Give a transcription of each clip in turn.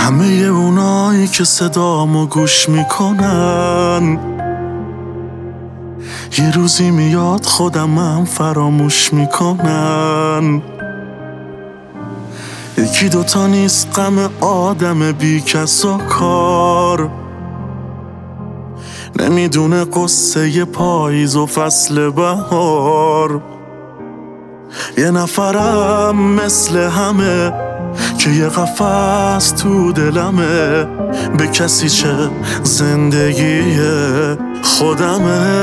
همه اونایی که صدامو گوش میکنن یه روزی میاد خودمم فراموش میکنن. یکی دوتا نیست غم آدم بی کس و کار، نمیدونه قصه پاییز و فصل بهار. یه نفرم مثل همه که یه قفس تو دلمه، به کسی چه زندگی خودمه.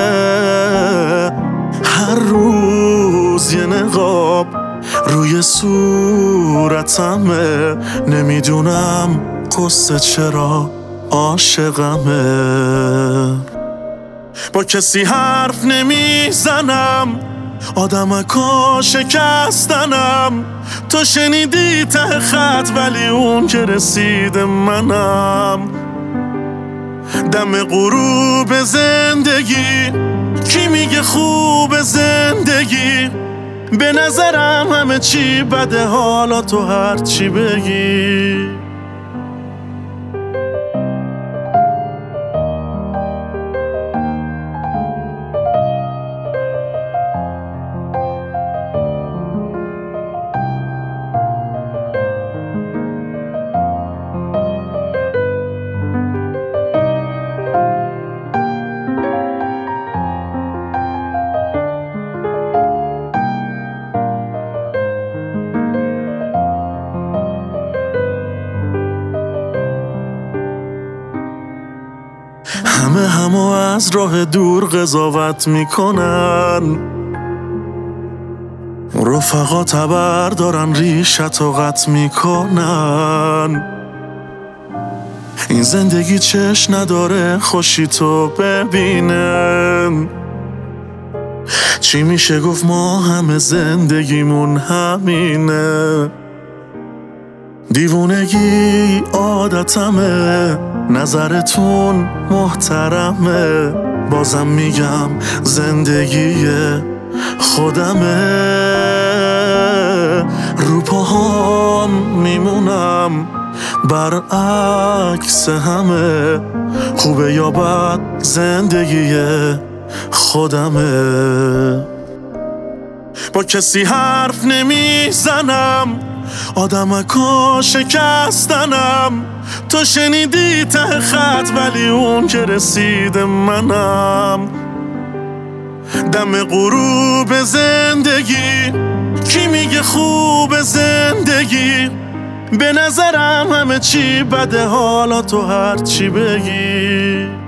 هر روز یه نقاب روی صورتمه، نمیدونم قصه چرا عاشقمه. با کسی حرف نمیزنم، آدمکا شکستنم. تو شنیدی ته خط ولی اون که رسید منم. دم غروب زندگی کی میگه خوب زندگی؟ به نظرم همه چی بده، حالا تو هر چی بگی. همه از راه دور قضاوت میکنن، رفقا تبر دارن ریشت و قط میکنن. این زندگی چش نداره خوشی تو ببینن. چی میشه گفت ما همه زندگیمون همینه. دیوونگی عادتمه، نظرتون محترمه. بازم میگم زندگی خودمه. رو پاهام میمونم برعکس همه، خوبه یا بد زندگی خودمه. با کسی حرف نمیزنم، آدمکا شکستنم. تو شنیدی ته خط ولی اون که رسید منم. دم غروب زندگی کی میگه خوب زندگی؟ به نظرم همه چی بده، حالا تو هر چی بگی.